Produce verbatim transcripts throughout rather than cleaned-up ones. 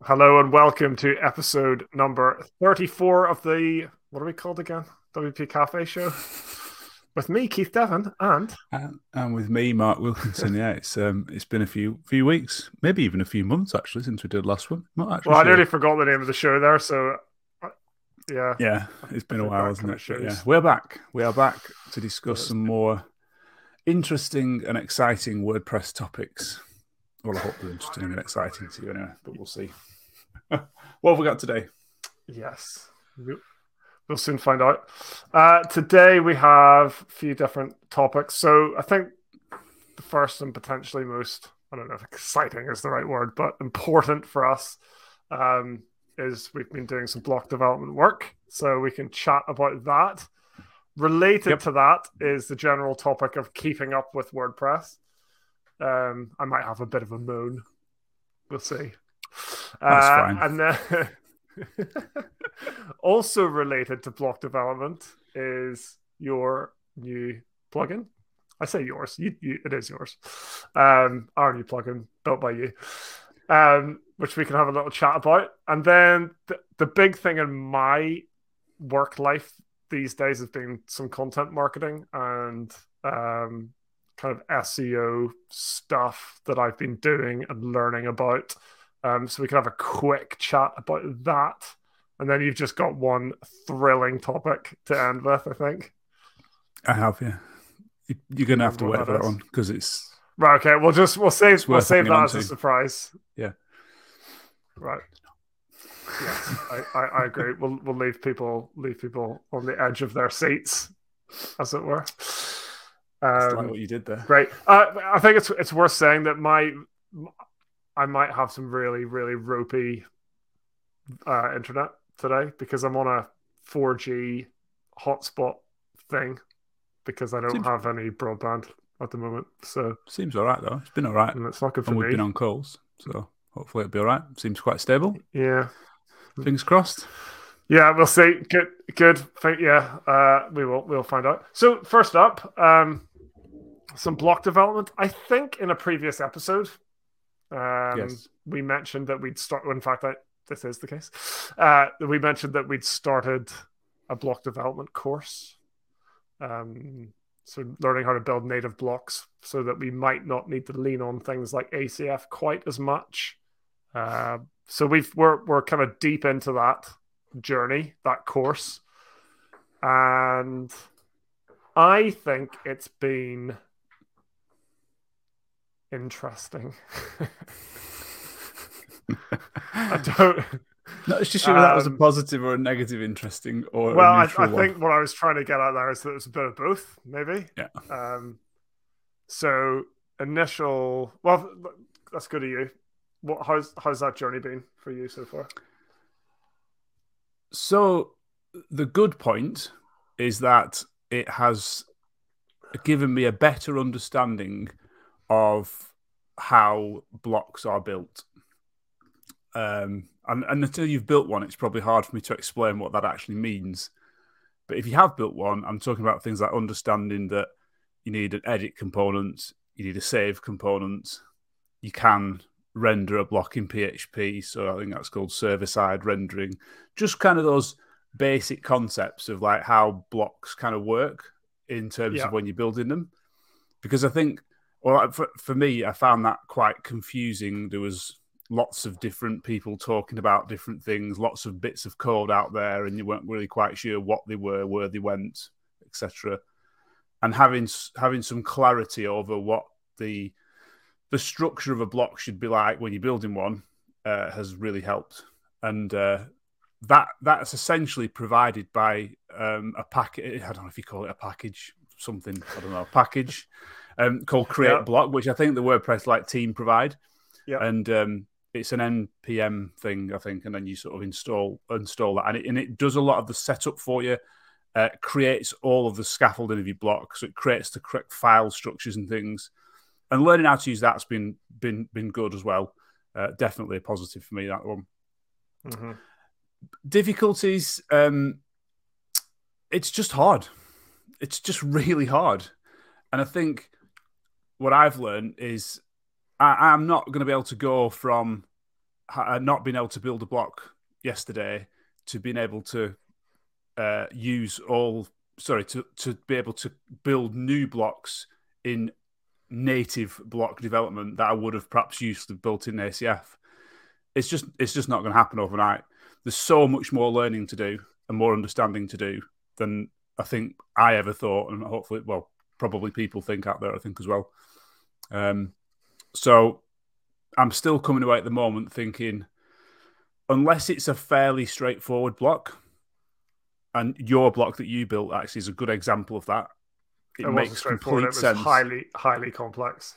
Hello and welcome to episode number thirty-four of the, what are we called again? W P Cafe Show. With me, Keith Devon, and And, and with me, Mark Wilkinson. Yeah, it's um, it's been a few few weeks, maybe even a few months actually since we did last one. Not actually well, I sure. nearly forgot the name of the show there, so uh, yeah, Yeah, I, it's I been a think while, that hasn't kind of it? But yeah, shows. we're back. We are back to discuss Yeah, it's some been, more interesting and exciting WordPress topics. Well, I hope they're interesting and exciting to you anyway, but we'll see. What have we got today? yes, we'll, we'll soon find out. Uh, today we have a few different topics. So I think the first and potentially most, I don't know if exciting is the right word, but important for us um, is we've been doing some block development work. So we can chat about that. Related Yep, to that is the general topic of keeping up with WordPress. Um, I might have a bit of a moan. We'll see. that's Uh, fine. and then also related to block development is your new plugin. I say yours. You, you, it is yours. Um, our new plugin built by you, um, which we can have a little chat about. And then the, the big thing in my work life these days has been some content marketing and um, kind of S E O stuff that I've been doing and learning about. Um, so we can have a quick chat about that. And then you've just got one thrilling topic to end with, I think. I have, yeah. You- You're Do you gonna have to remember wait what for that that is? one because it's Right, okay. We'll just we'll it's save we'll worth save hanging that on as a to. surprise. Yeah, Right. Yes, I, I, I agree. We'll we'll leave people leave people on the edge of their seats, as it were. it's like Um, what you did there. great. Uh, I think it's it's worth saying that my I might have some really really ropey uh, internet today because I'm on a four G hotspot thing because I don't Seems have any broadband at the moment. So Seems all right though. It's been all right, and it's not good for and we've been me. on calls, so hopefully it'll be all right. Seems quite stable. Yeah. Fingers crossed. Yeah, we'll see. Good, good. Yeah, uh, we will. We'll find out. So first up, um, some block development. I think in a previous episode, um, Yes. we mentioned that we'd start. In fact, I, this is the case. Uh, we mentioned that we'd started a block development course. Um, so learning how to build native blocks, so that we might not need to lean on things like A C F quite as much. Uh, so we've we're we're kind of deep into that journey, that course. And I think it's been interesting. I don't. No, it's just sure that was a Um, positive or a negative, interesting or a well, I, I neutral one. think what I was trying to get at there is that it's a bit of both, maybe. Yeah. Um, so initial. Well, let's go to you. What how's how's that journey been for you so far? So the good point is that it has given me a better understanding of how blocks are built. Um, and, and until you've built one, it's probably hard for me to explain what that actually means. But if you have built one, I'm talking about things like understanding that you need an edit component, you need a save component, you can render a block in P H P. So I think that's called server-side rendering. Just kind of those basic concepts of like how blocks kind of work in terms Yeah, of when you're building them. Because I think, well, for, for me, I found that quite confusing. There was lots of different people talking about different things, lots of bits of code out there, and you weren't really quite sure what they were, where they went, et cetera. And having having some clarity over what the the structure of a block should be like when you're building one uh, has really helped. And uh, that that's essentially provided by um, a package. I don't know if you call it a package, something I don't know, a package um, called yeah, Create Block, which I think the WordPress like team provide, yeah. and um, it's an N P M thing, I think, and then you sort of install install that, and it, and it does a lot of the setup for you. Uh, creates all of the scaffolding of your block, so it creates the correct file structures and things. And learning how to use that's been been been good as well. Uh, definitely a positive for me, that one. Mm-hmm. Difficulties, um, it's just hard. It's just really hard. And I think what I've learned is I, I'm not going to be able to go from ha- not being able to build a block yesterday to being able to uh, use all, sorry, to, to be able to build new blocks in native block development that I would have perhaps used to built in A C F. It's just it's just not going to happen overnight. There's so much more learning to do and more understanding to do than I think I ever thought, and hopefully, well, probably people think out there, I think as well. Um, so I'm still coming away at the moment thinking, unless it's a fairly straightforward block, and your block that you built actually is a good example of that. It, it makes complete it was sense. Highly, highly complex.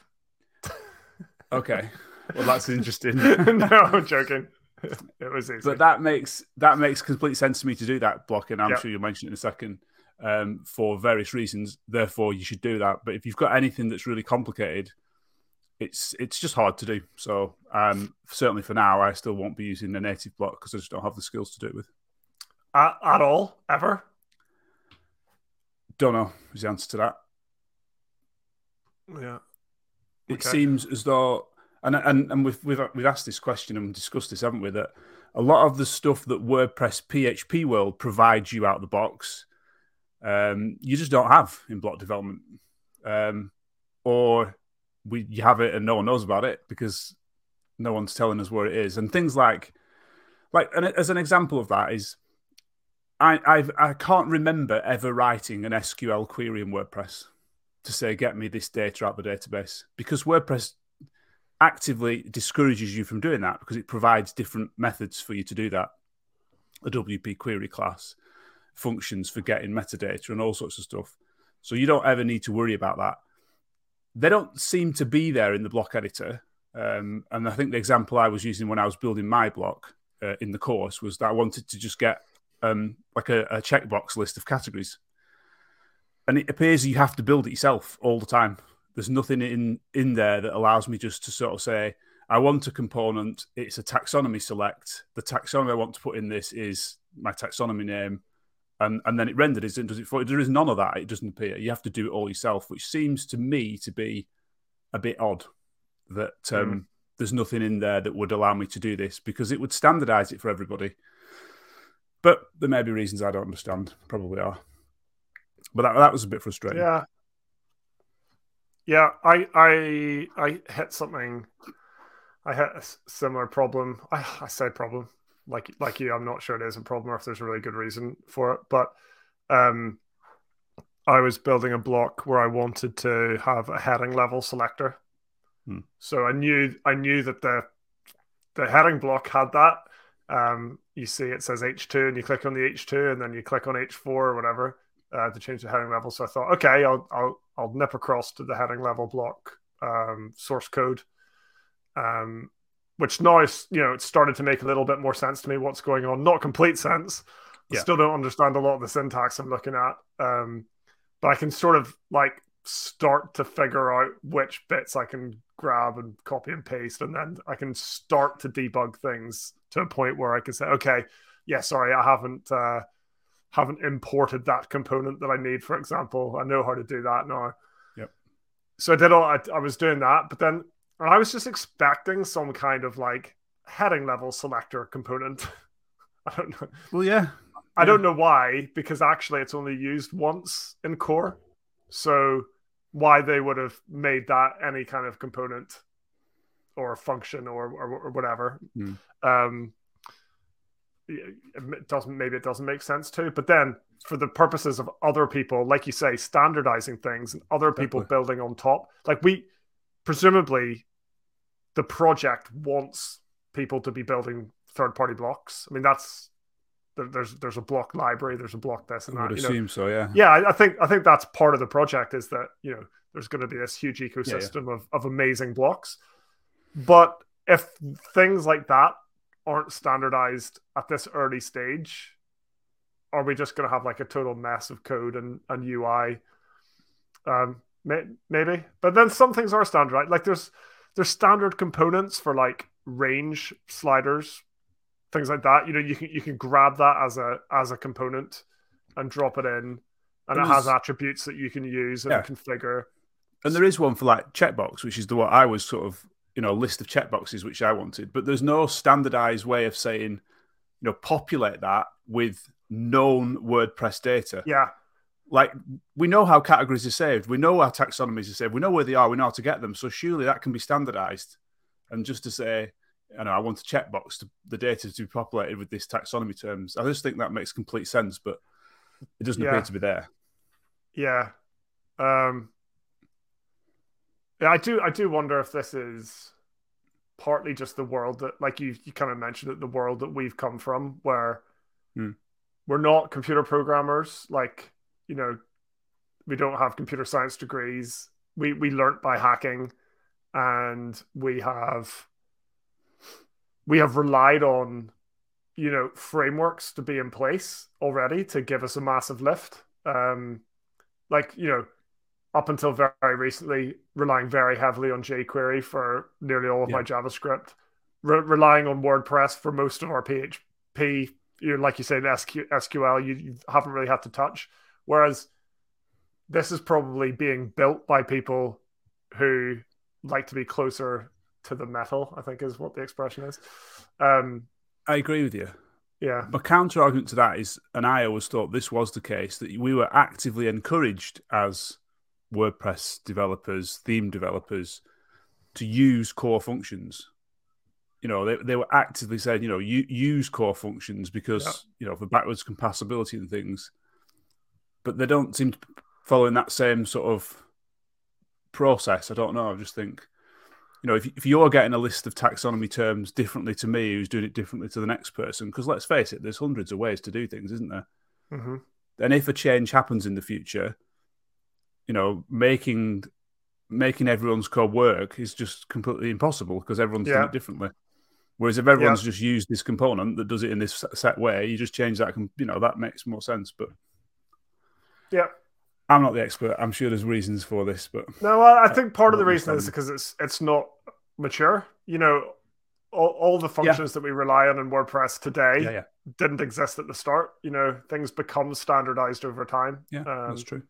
Okay, well that's interesting. No, I'm joking. It was easy. But that makes that makes complete sense to me to do that block, and I'm yep. sure you'll mention it in a second. Um, for various reasons, therefore you should do that. But if you've got anything that's really complicated, it's it's just hard to do. So um, certainly for now, I still won't be using a native block because I just don't have the skills to do it with. Uh, at all, ever? Don't know is the answer to that. Yeah, it okay. seems as though, and and and we've we've we've asked this question and discussed this, haven't we? That a lot of the stuff that WordPress P H P World provides you out of the box, um, you just don't have in block development, um, or we you have it and no one knows about it because no one's telling us where it is. And things like, like, and as an example of that is, I I've, I can't remember ever writing an S Q L query in WordPress to say get me this data out of the database, because WordPress actively discourages you from doing that because it provides different methods for you to do that. A W P query class, functions for getting metadata and all sorts of stuff. So you don't ever need to worry about that. They don't seem to be there in the block editor. Um, and I think the example I was using when I was building my block uh, in the course was that I wanted to just get um, like a, a checkbox list of categories. And it appears you have to build it yourself all the time. There's nothing in, in there that allows me just to sort of say, I want a component, it's a taxonomy select. The taxonomy I want to put in this is my taxonomy name. And, and then it renders it, does it for, there is none of that. It doesn't appear. You have to do it all yourself, which seems to me to be a bit odd that um, mm. there's nothing in there that would allow me to do this, because it would standardize it for everybody. But there may be reasons I don't understand. Probably are. But that, that was a bit frustrating. Yeah. Yeah, I I I hit something. I hit a similar problem. I, I say problem. Like like you, I'm not sure it is a problem or if there's a really good reason for it. But um, I was building a block where I wanted to have a heading level selector. Hmm. So I knew I knew that the the heading block had that. Um, you see it says H two and you click on the H two and then you click on H four or whatever uh, to change the heading level. So I thought, okay, I'll I'll I'll nip across to the heading level block um, source code. Um, which now is, you know, it started to make a little bit more sense to me what's going on. Not complete sense. I yeah. still don't understand a lot of the syntax I'm looking at. Um, but I can sort of like start to figure out which bits I can grab and copy and paste. And then I can start to debug things to a point where I can say, okay, yeah, sorry, I haven't, uh, haven't imported that component that I need, for example. I know how to do that now. Yep. So I did all, I, I was doing that, but then and I was just expecting some kind of like heading level selector component. I don't know. Well, yeah. I yeah. don't know why, because actually it's only used once in core. So why they would have made that any kind of component or function or or, or whatever. Mm. Um, it doesn't, maybe it doesn't make sense too. But then for the purposes of other people, like you say, standardizing things and other people exactly. building on top, like we presumably the project wants people to be building third-party blocks. I mean, that's there, there's there's a block library, there's a block this and I would that. assume you know. so, yeah. Yeah, I, I think I think that's part of the project is that, you know, there's going to be this huge ecosystem yeah, yeah. of of amazing blocks. But if things like that aren't standardized at this early stage, are we just going to have like a total mess of code and, and U I? Um, may, maybe, but then some things are standardized. Like there's There's standard components for like range sliders, things like that. You know, you can you can grab that as a as a component and drop it in, and it has attributes that you can use and yeah. configure. And there is one for like checkbox, which is the what I was sort of you know, list of checkboxes which I wanted, but there's no standardized way of saying, you know, populate that with known WordPress data. Yeah. Like, we know how categories are saved. We know how taxonomies are saved. We know where they are. We know how to get them. So surely that can be standardized. And just to say, you know, I want a checkbox to the data to be populated with this taxonomy terms. I just think that makes complete sense, but it doesn't yeah. appear to be there. Yeah. Um, yeah, I do. I do wonder if this is partly just the world that, like you, you kind of mentioned it, the world that we've come from, where hmm. we're not computer programmers. Like, you know, we don't have computer science degrees. We we learnt by hacking, and we have we have relied on, you know, frameworks to be in place already to give us a massive lift. Um, like, you know, up until very recently, relying very heavily on jQuery for nearly all of Yeah. my JavaScript, Re- relying on WordPress for most of our P H P. You know, like you said, S Q L, you, you haven't really had to touch. Whereas this is probably being built by people who like to be closer to the metal, I think is what the expression is. Um, I agree with you. Yeah. My counter argument to that is, and I always thought this was the case, that we were actively encouraged as WordPress developers, theme developers, to use core functions. You know, they, they were actively saying, you know, you use core functions because, yeah. you know, for backwards compatibility and things. But they don't seem to be following that same sort of process. I don't know. I just think, you know, if, if you're getting a list of taxonomy terms differently to me, who's doing it differently to the next person, because let's face it, there's hundreds of ways to do things, isn't there? Mm-hmm. And if a change happens in the future, you know, making making everyone's code work is just completely impossible because everyone's yeah. done it differently. Whereas if everyone's yeah. just used this component that does it in this set way, you just change that, you know, that makes more sense. But yeah, I'm not the expert. I'm sure there's reasons for this, but no, I think part of the reason is because it's it's not mature. You know, all, all the functions yeah. that we rely on in WordPress today yeah, yeah. didn't exist at the start. You know, things become standardized over time. Yeah, um, that's true.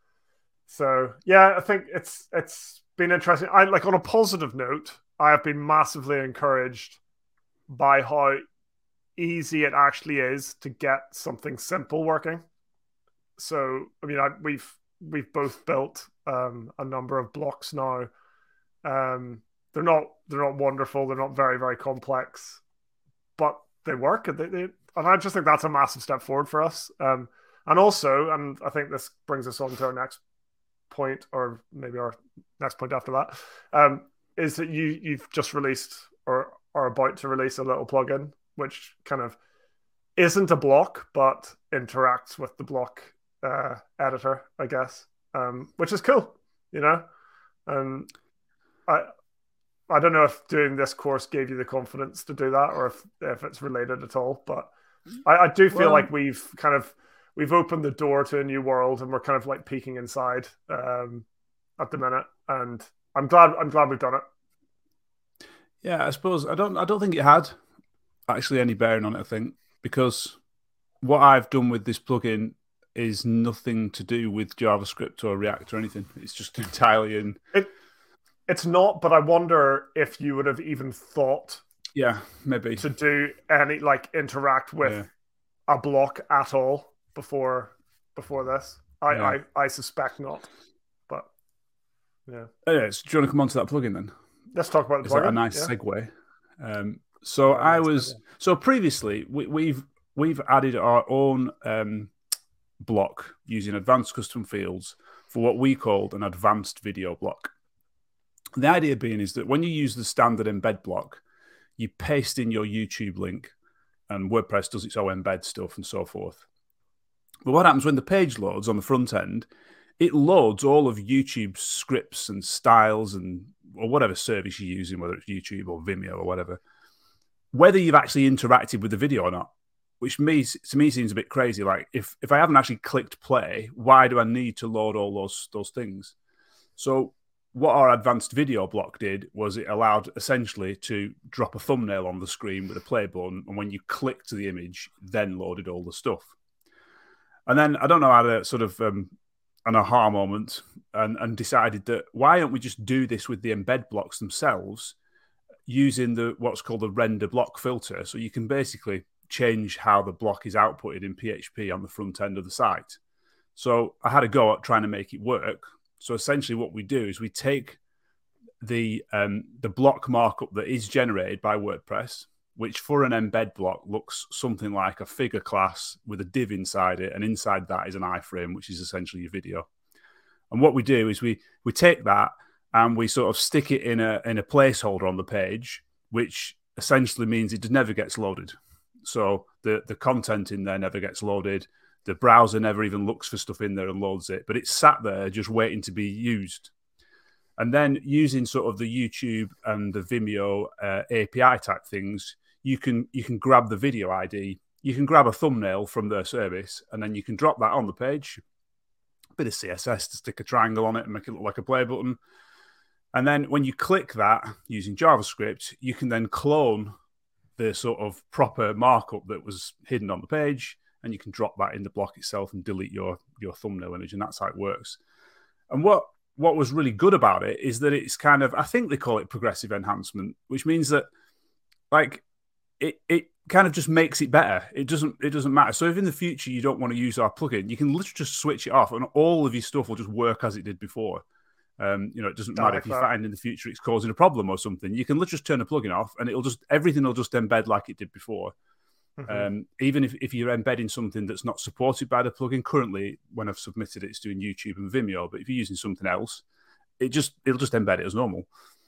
So yeah, I think it's it's been interesting. I like on a positive note, I have been massively encouraged by how easy it actually is to get something simple working. So I mean, I, we've we've both built um, a number of blocks now. Um, they're not they're not wonderful. They're not very very complex, but they work. And, they, they, and I just think that's a massive step forward for us. Um, and also, and I think this brings us on to our next point, or maybe our next point after that, um, is that you you've just released or are about to release a little plugin which kind of isn't a block but interacts with the block uh, editor, I guess, um, which is cool, you know. And I I don't know if doing this course gave you the confidence to do that, or if if it's related at all, but I, I do feel well, like we've kind of we've opened the door to a new world, and we're kind of like peeking inside um, at the minute. And I'm glad I'm glad we've done it. Yeah, I suppose I don't I don't think it had actually any bearing on it. I think because what I've done with this plugin is nothing to do with JavaScript or React or anything. It's just entirely in. It, it's not, but I wonder if you would have even thought. Yeah, maybe to do any like interact with yeah. a block at all before before this. I, yeah. I, I suspect not, but yeah. Anyways, do you want to come on to that plugin then? Let's talk about the Is plugin. That a nice yeah. segue. Um, so yeah, I was nice so previously we, we've we've added our own um, block using advanced custom fields for what we called an advanced video block. The idea being is that when you use the standard embed block, you paste in your YouTube link, and WordPress does its own embed stuff and so forth. But what happens when the page loads on the front end? It loads all of YouTube's scripts and styles and or whatever service you're using, whether it's YouTube or Vimeo or whatever, whether you've actually interacted with the video or not, which me, to me seems a bit crazy. Like, if, if I haven't actually clicked play, why do I need to load all those, those things? So what our advanced video block did was it allowed essentially to drop a thumbnail on the screen with a play button, and when you click to the image, then loaded all the stuff. And then, I don't know, I had a sort of um, an aha moment and, and decided that why don't we just do this with the embed blocks themselves using the what's called the render block filter. So you can basically change how the block is outputted in P H P on the front end of the site. So I had a go at trying to make it work. So essentially what we do is we take the um, the block markup that is generated by WordPress, which for an embed block looks something like a figure class with a div inside it, and inside that is an iframe, which is essentially your video. And what we do is we we take that and we sort of stick it in a in a placeholder on the page, which essentially means it never gets loaded. So the, the content in there never gets loaded. The browser never even looks for stuff in there and loads it, but it's sat there just waiting to be used. And then using sort of the YouTube and the Vimeo uh, A P I type things, you can you can grab the video I D, you can grab a thumbnail from their service, and then you can drop that on the page. A bit of C S S to stick a triangle on it and make it look like a play button. And then when you click that using JavaScript, you can then clone the sort of proper markup that was hidden on the page, and you can drop that in the block itself and delete your, your thumbnail image, and that's how it works. And what, what was really good about it is that it's kind of, I think they call it progressive enhancement, which means that like it, it kind of just makes it better. It doesn't, it doesn't matter. So if in the future you don't want to use our plugin, you can literally just switch it off and all of your stuff will just work as it did before. Um, you know, it doesn't matter like if you that. find in the future it's causing a problem or something. You can literally just turn the plugin off and it'll just, everything will just embed like it did before. Mm-hmm. Um, even if, if you're embedding something that's not supported by the plugin currently, when I've submitted it, it's doing YouTube and Vimeo. But if you're using something else, it just it'll just embed it as normal.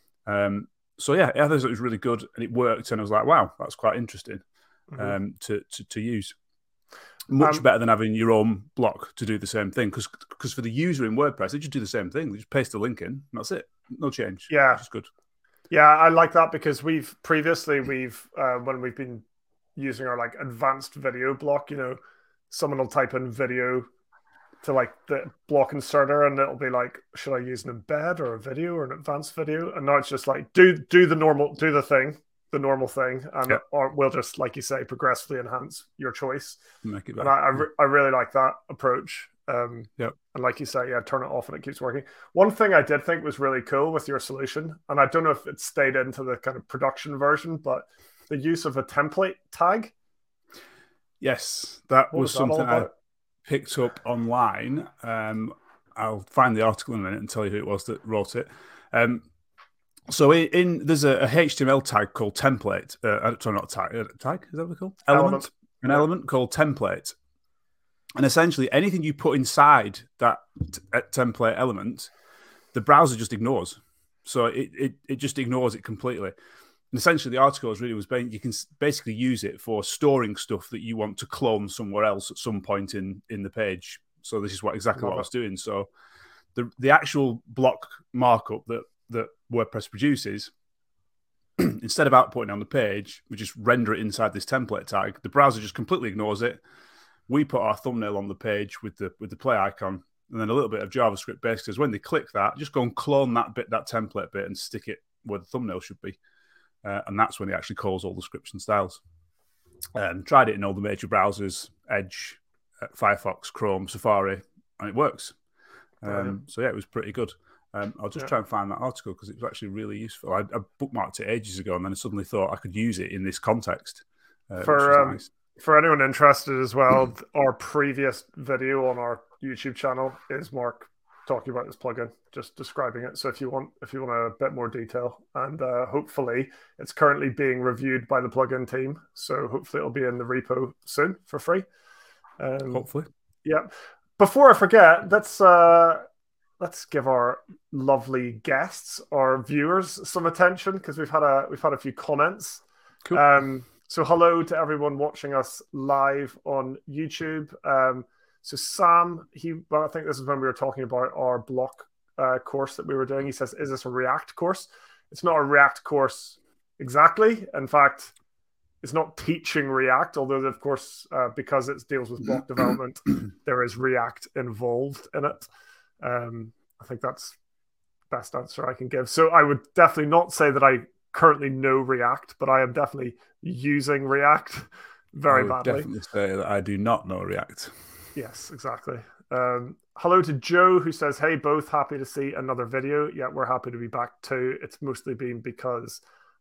Um, so yeah, I thought it was really good and it worked. And I was like, wow, that's quite interesting mm-hmm. um, to, to to use. Much um, better than having your own block to do the same thing. Because because for the user in WordPress, they just do the same thing. They just paste the link in, and that's it. No change. Yeah, which is good. Yeah, I like that because we've previously we've uh, when we've been using our like advanced video block, you know, someone will type in video to like the block inserter, and it'll be like, should I use an embed or a video or an advanced video? And now it's just like do do the normal, do the thing. the normal thing, and yep. or we'll just, like you say, progressively enhance your choice. Make it and I, I, re- I really like that approach. Um, yep. And like you say, yeah, turn it off and it keeps working. One thing I did think was really cool with your solution, and I don't know if it stayed into the kind of production version, but the use of a template tag. Yes, that what was, was that something I picked up online. Um, I'll find the article in a minute and tell you who it was that wrote it. Um, So in, in there's a, a H T M L tag called template. Uh, sorry, not tag. Uh, tag is that what it's called? Element. element. An yeah. element called template. And essentially, anything you put inside that t- template element, the browser just ignores. So it, it it just ignores it completely. And essentially, the article was really was ba- you can basically use it for storing stuff that you want to clone somewhere else at some point in in the page. So this is what exactly Love what it. I was doing. So the the actual block markup that that WordPress produces, instead of outputting on the page, we just render it inside this template tag. The browser just completely ignores it. We put our thumbnail on the page with the with the play icon, and then a little bit of JavaScript basically is when they click that, just go and clone that bit, that template bit, and stick it where the thumbnail should be. Uh, and that's when it actually calls all the scripts and styles. Um, tried it in all the major browsers, Edge, uh, Firefox, Chrome, Safari, and it works. Um, oh, yeah. So yeah, it was pretty good. Um, I'll just yeah. try and find that article because it was actually really useful. I, I bookmarked it ages ago, and then I suddenly thought I could use it in this context. Uh, for um, nice. For anyone interested as well, our previous video on our YouTube channel is Mark talking about this plugin, just describing it. So if you want, if you want a bit more detail, and uh, hopefully it's currently being reviewed by the plugin team, so hopefully it'll be in the repo soon for free. Um, hopefully, yeah. Before I forget, let's. Uh, Let's give our lovely guests, our viewers, some attention because we've had a we've had a few comments. Cool. Um, so hello to everyone watching us live on YouTube. Um, so Sam, he well, I think this is when we were talking about our block uh, course that we were doing. He says, "Is this a React course?" It's not a React course exactly. In fact, it's not teaching React, although of course uh, because it deals with block development, there is React involved in it. Um, I think that's the best answer I can give. So I would definitely not say that I currently know React, but I am definitely using React very I would badly. Definitely say that I do not know React. Yes, exactly. Um, hello to Joe, who says, "Hey, both happy to see another video." Yeah, we're happy to be back too. It's mostly been because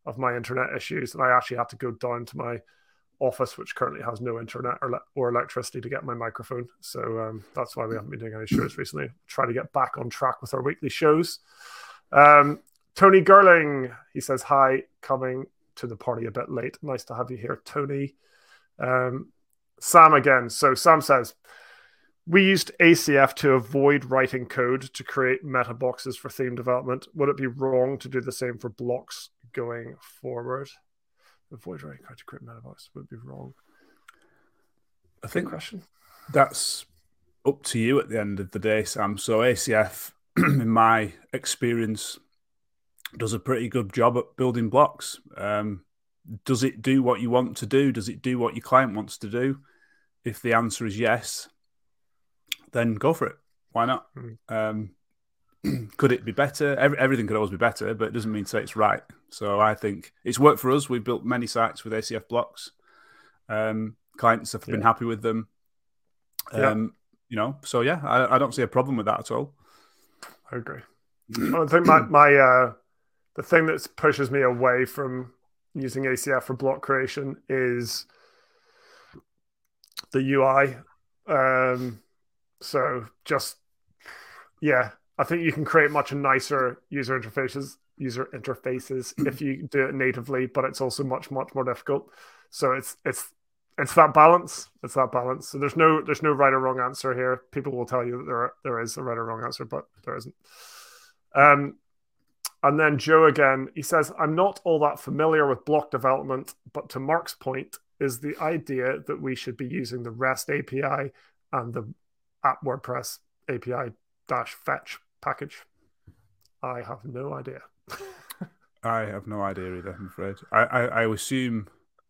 of my internet issues, and I actually had to go down to my office, which currently has no internet or, or electricity, to get my microphone. So um, that's why we haven't been doing any shows recently. Try to get back on track with our weekly shows. Um, Tony Gerling, he says, hi, coming to the party a bit late. Nice to have you here, Tony. Um, Sam again. So Sam says, we used A C F to avoid writing code to create meta boxes for theme development. Would it be wrong to do the same for blocks going forward? Avoid writing code to create meta boxes would be wrong. I think question. That's up to you at the end of the day, Sam. So A C F, in my experience, does a pretty good job at building blocks. Um, does it do what you want to do? Does it do what your client wants to do? If the answer is yes, then go for it. Why not? Mm. Um, could it be better? Every, everything could always be better, but it doesn't mean to say it's right. So I think it's worked for us. We've built many sites with A C F blocks. Um, clients have been yeah. happy with them. Um, yeah. You know, so yeah, I, I don't see a problem with that at all. I agree. I think my, my uh, the thing that pushes me away from using A C F for block creation is the U I. Um, so just, yeah, I think you can create much nicer user interfaces, user interfaces if you do it natively, but it's also much, much more difficult. So it's, it's, it's that balance. It's that balance. So there's no, there's no right or wrong answer here. People will tell you that there, there is a right or wrong answer, but there isn't. Um, and then Joe again, he says, I'm not all that familiar with block development, but to Mark's point is the idea that we should be using the REST A P I and the at WordPress A P I dash fetch package. I have no idea. I have no idea either, I'm afraid. I, I, I assume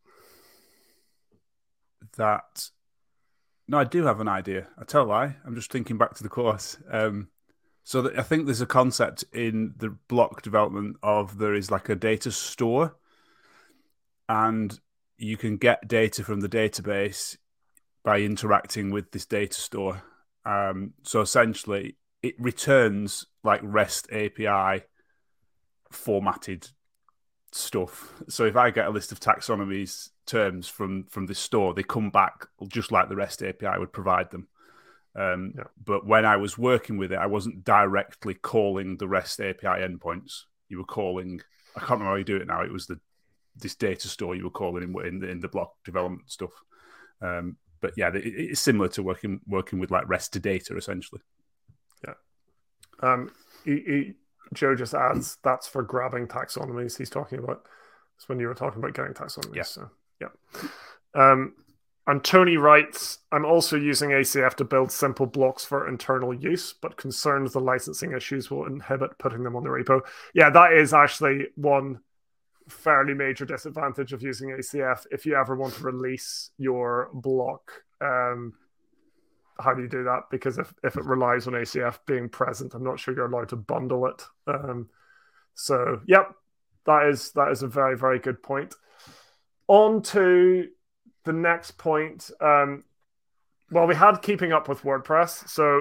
that... No, I do have an idea. I tell a lie. I'm just thinking back to the course. Um, so that I think there's a concept in the block development of there is like a data store, and you can get data from the database by interacting with this data store. Um, so essentially, it returns like REST A P I formatted stuff. So if I get a list of taxonomies terms from from this store, they come back just like the REST A P I would provide them. Um, yeah. But when I was working with it, I wasn't directly calling the REST A P I endpoints. You were calling, I can't remember how you do it now. It was the this data store you were calling in in the, in the block development stuff. Um, but yeah, it, it's similar to working working with like REST to data essentially. Yeah. Um. He, he, Joe just adds that's for grabbing taxonomies. He's talking about. It's when you were talking about getting taxonomies. Yeah. So yeah. Um. And Tony writes, I'm also using A C F to build simple blocks for internal use, but concerned the licensing issues will inhibit putting them on the repo. Yeah, that is actually one fairly major disadvantage of using A C F. If you ever want to release your block, um, how do you do that? Because if, if it relies on A C F being present, I'm not sure you're allowed to bundle it. Um, so, yep, that is that is a very, very good point. On to the next point. Um, well, we had keeping up with WordPress. So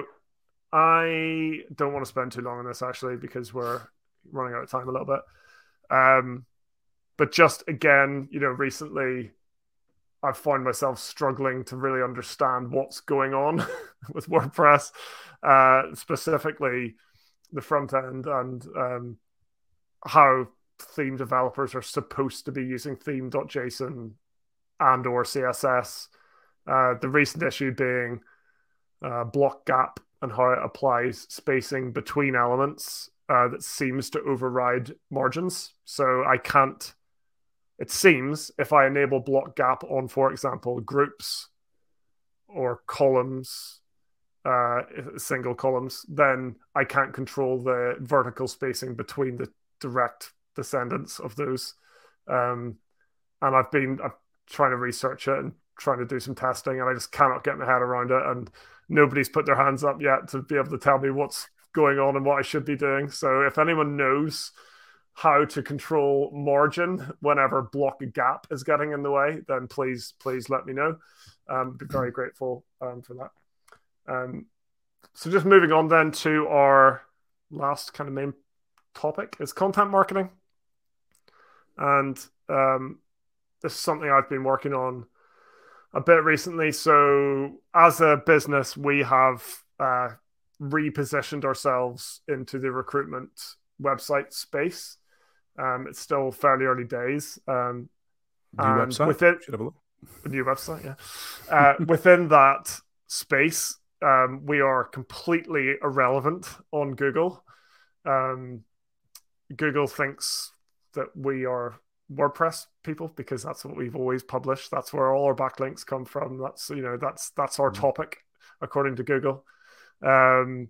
I don't want to spend too long on this, actually, because we're running out of time a little bit. Um, but just, again, you know, recently I've found myself struggling to really understand what's going on with WordPress, uh, specifically the front end and um, how theme developers are supposed to be using theme.json and or C S S. Uh, the recent issue being uh, block gap and how it applies spacing between elements uh, that seems to override margins. So I can't, it seems, if I enable block gap on, for example, groups or columns, uh, single columns, then I can't control the vertical spacing between the direct descendants of those. Um, and I've been, I've trying to research it and trying to do some testing, and I just cannot get my head around it, and nobody's put their hands up yet to be able to tell me what's going on and what I should be doing. So if anyone knows how to control margin whenever block gap is getting in the way, then please please let me know. Um, I'd be very grateful um, for that. Um, so just moving on then to our last kind of main topic is content marketing. and um, this is something I've been working on a bit recently. So, as a business, we have uh, repositioned ourselves into the recruitment website space. Um, it's still fairly early days, um, New and website. within Should have a look. a new website, yeah. Uh, within that space, um, we are completely irrelevant on Google. Um, Google thinks that we are WordPress people because that's what we've always published. That's where all our backlinks come from. That's you know that's that's our topic according to Google. Um,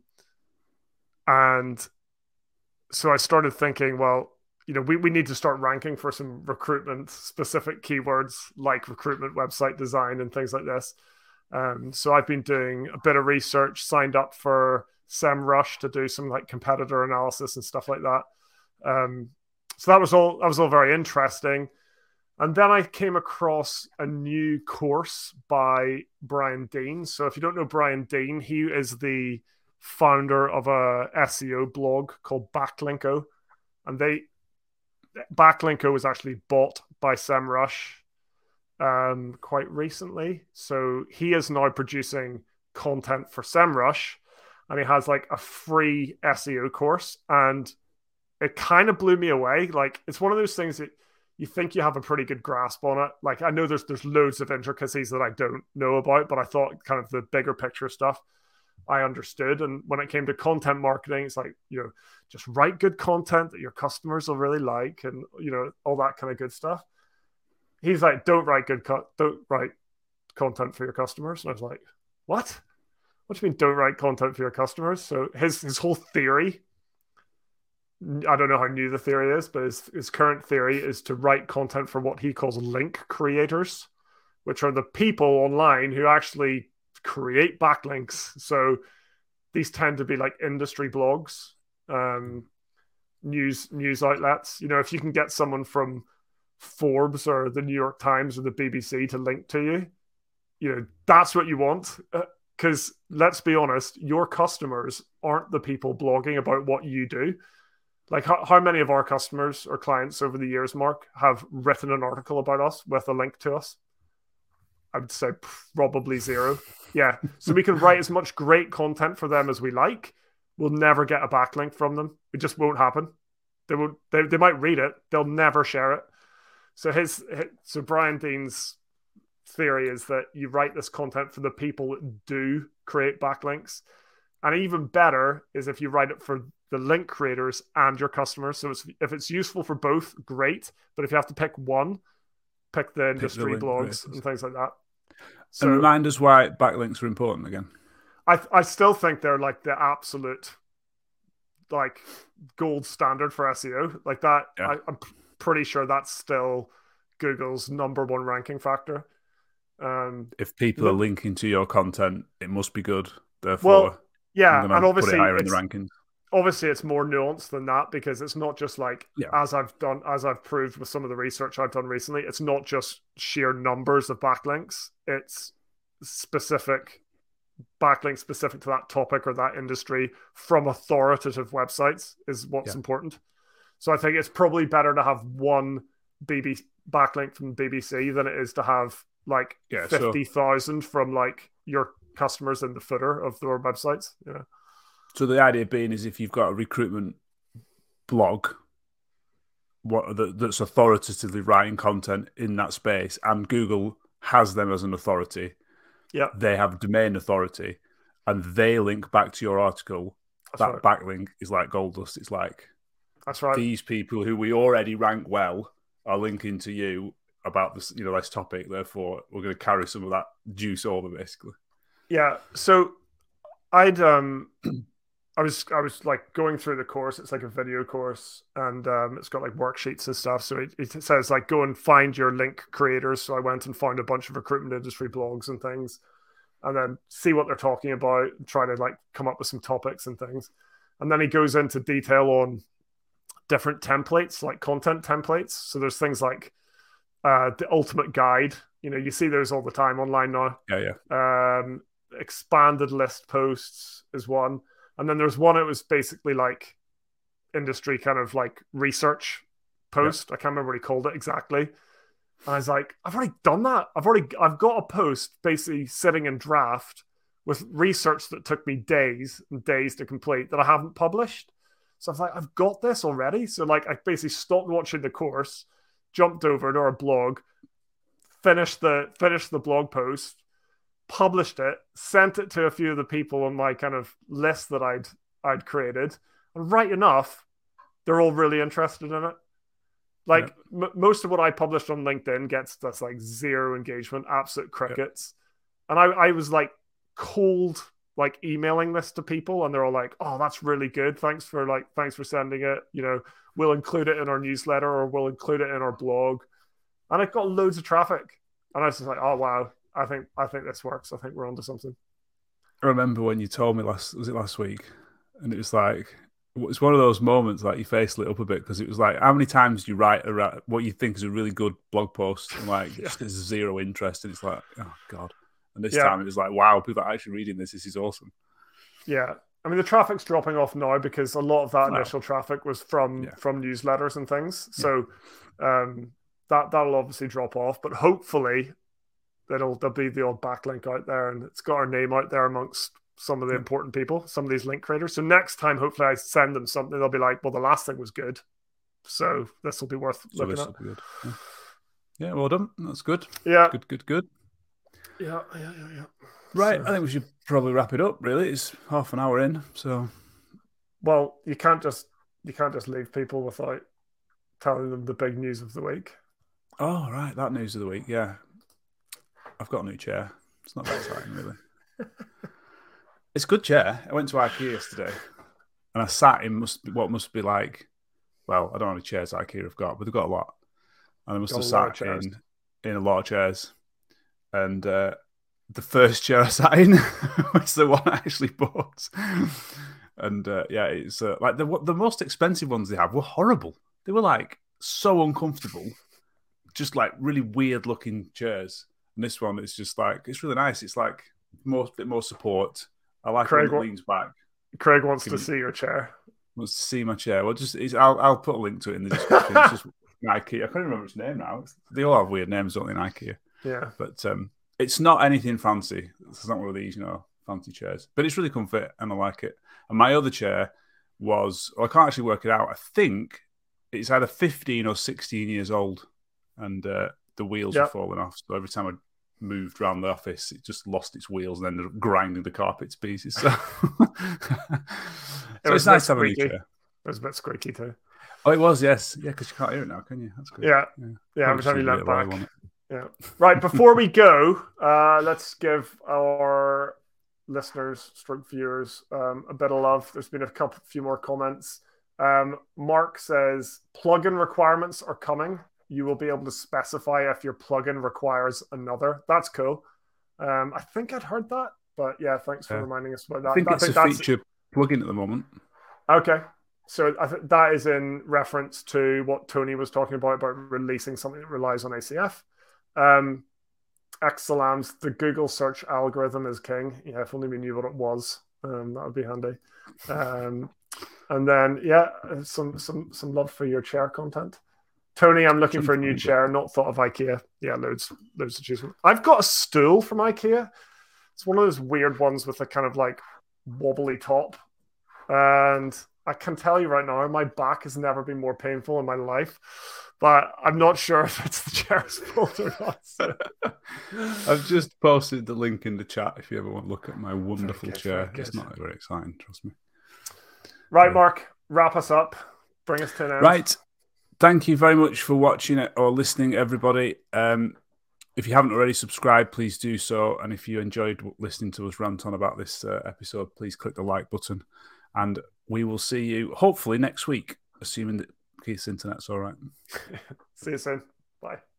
and so I started thinking, well, you know, we, we need to start ranking for some recruitment specific keywords like recruitment website design and things like this. Um, so I've been doing a bit of research, signed up for SEMrush to do some like competitor analysis and stuff like that. Um, so that was all that was all very interesting. And then I came across a new course by Brian Dean. So if you don't know Brian Dean, he is the founder of a S E O blog called Backlinko. And they Backlinko was actually bought by SEMrush um, quite recently. So he is now producing content for SEMrush, and he has like a free S E O course. And it kind of blew me away. Like, it's one of those things that you think you have a pretty good grasp on it. Like, I know there's there's loads of intricacies that I don't know about, but I thought kind of the bigger picture stuff I understood. And when it came to content marketing, it's like, you know, just write good content that your customers will really like, and you know, all that kind of good stuff. He's like, don't write good co- don't write content for your customers. And I was like, what? What do you mean don't write content for your customers? So his his whole theory, I don't know how new the theory is, but his, his current theory is to write content for what he calls link creators, which are the people online who actually create backlinks. So these tend to be like industry blogs, um, news news outlets. You know, if you can get someone from Forbes or the New York Times or the B B C to link to you, you know, that's what you want. Because uh, let's be honest, your customers aren't the people blogging about what you do. Like, how, how many of our customers or clients over the years, Mark, have written an article about us with a link to us? I would say probably zero. Yeah. So we can write as much great content for them as we like. We'll never get a backlink from them. It just won't happen. They won't. They, they might read it. They'll never share it. So his, his so Brian Dean's theory is that you write this content for the people that do create backlinks. And even better is if you write it for the link creators and your customers. So it's, if it's useful for both, great. But if you have to pick one, pick the industry pick the blogs creators and things like that. So, and remind us why backlinks are important again. I I still think they're like the absolute like gold standard for S E O. Like that, yeah. I, I'm pretty sure that's still Google's number one ranking factor. Um, if people are linking to your content, it must be good. Therefore, well, yeah, and obviously put it higher in the rankings. Obviously, it's more nuanced than that because it's not just like yeah. as I've done, as I've proved with some of the research I've done recently. It's not just sheer numbers of backlinks. It's specific backlinks specific to that topic or that industry from authoritative websites is what's yeah. important. So I think it's probably better to have one B B backlink from the B B C than it is to have like yeah, fifty thousand so... from like your customers in the footer of their websites. Yeah. So the idea being is if you've got a recruitment blog what that's authoritatively writing content in that space and Google has them as an authority, yeah, they have domain authority and they link back to your article, that's that right. backlink is like gold dust. It's like that's right. These people who we already rank well are linking to you about this, you know, this topic. Therefore, we're going to carry some of that juice over, basically. Yeah. So I'd um I was I was like going through the course. It's like a video course, and um, it's got like worksheets and stuff. So it, it says like go and find your link creators. So I went and found a bunch of recruitment industry blogs and things, and then see what they're talking about, and try to like come up with some topics and things. And then he goes into detail on different templates, like content templates. So there's things like uh, the ultimate guide. You know, you see those all the time online now. Yeah, yeah. Um, expanded list posts is one. And then there's one, it was basically like industry kind of like research post. Yeah. I can't remember what he called it exactly. And I was like, I've already done that. I've already, I've got a post basically sitting in draft with research that took me days and days to complete that I haven't published. So I was like, I've got this already. So like, I basically stopped watching the course, jumped over to our blog, finished the finished the blog post, published it, sent it to a few of the people on my kind of list that I'd I'd created, and right enough, they're all really interested in it. Like yeah. m- most of what I published on LinkedIn gets that's like zero engagement, absolute crickets, yeah. and I I was like cold like emailing this to people, and they're all like, "Oh, that's really good. Thanks for like thanks for sending it. You know, we'll include it in our newsletter or we'll include it in our blog." And it got loads of traffic, and I was just like, "Oh wow, I think I think this works. I think we're onto something." I remember when you told me last was it last week, and it was like it's one of those moments like your face lit up a bit because it was like how many times do you write a, what you think is a really good blog post and like yeah. just there's zero interest, and it's like oh god. And this yeah. time it was like, wow, people are actually reading this. This is awesome. Yeah. I mean, the traffic's dropping off now because a lot of that initial wow. traffic was from yeah. from newsletters and things. So yeah. um, that, that'll obviously drop off. But hopefully there'll, there'll be the old backlink out there and it's got our name out there amongst some of the yeah. important people, some of these link creators. So next time, hopefully I send them something, they'll be like, well, the last thing was good. So this will be worth so looking at. Be good. Yeah. yeah, well done. That's good. Yeah. Good, good, good. Yeah, yeah, yeah, yeah. Right, so, I think we should probably wrap it up. Really, it's half an hour in, so. Well, you can't just you can't just leave people without telling them the big news of the week. Oh right, that news of the week. Yeah, I've got a new chair. It's not that exciting, really. It's a good chair. I went to IKEA yesterday, and I sat in must be, what must be like. Well, I don't know how many chairs IKEA have got, but they've got a lot, and I must got have sat in in a lot of chairs. And uh, the first chair I sat in was the one I actually bought. And uh, yeah, it's uh, like the the most expensive ones they have were horrible. They were like so uncomfortable, just like really weird looking chairs. And this one is just like it's really nice. It's like more bit more support. I like Craig one that leans back. Craig wants Can to you, see your chair. Wants to see my chair. Well, just I'll I'll put a link to it in the description. It's just IKEA. I can't remember its name now. It's, they all have weird names, don't they, in IKEA? Yeah, but um, it's not anything fancy. It's not one of these, you know, fancy chairs. But it's really comfy, and I like it. And my other chair was, well, I can't actually work it out. I think it's either fifteen or sixteen years old, and uh, the wheels yep. are falling off. So every time I moved around the office, it just lost its wheels and ended up grinding the carpet to pieces. So, so it was it's nice to have a new chair. It was a bit squeaky too. Oh, it was, yes. Yeah, because you can't hear it now, can you? That's good. Yeah, yeah. yeah every time you leant back. Yeah. Right. Before we go, uh, let's give our listeners, stroke viewers, um, a bit of love. There's been a couple, few more comments. Um, Mark says plugin requirements are coming. You will be able to specify if your plugin requires another. That's cool. Um, I think I'd heard that, but yeah, thanks for yeah. reminding us about that. I think I it's think a that's... feature plugin at the moment. Okay. So I think that is in reference to what Tony was talking about, about releasing something that relies on A C F. Um, X-Salams, the Google search algorithm is king. Yeah, if only we knew what it was, um, that would be handy. Um, and then, yeah, some some some love for your chair content. Tony, I'm looking for a new chair, not thought of IKEA. Yeah, loads, loads to choose from. I've got a stool from IKEA. It's one of those weird ones with a kind of like wobbly top. And I can tell you right now, my back has never been more painful in my life. But I'm not sure if it's the chair's fault or not. So. I've just posted the link in the chat if you ever want to look at my wonderful good, chair. It's not very exciting, trust me. Right, Mark, wrap us up. Bring us to an end. Right. Thank you very much for watching it or listening, everybody. Um, if you haven't already subscribed, please do so. And if you enjoyed listening to us rant on about this uh, episode, please click the like button. And we will see you hopefully next week, assuming that Keith's internet's all right. See you soon. Bye.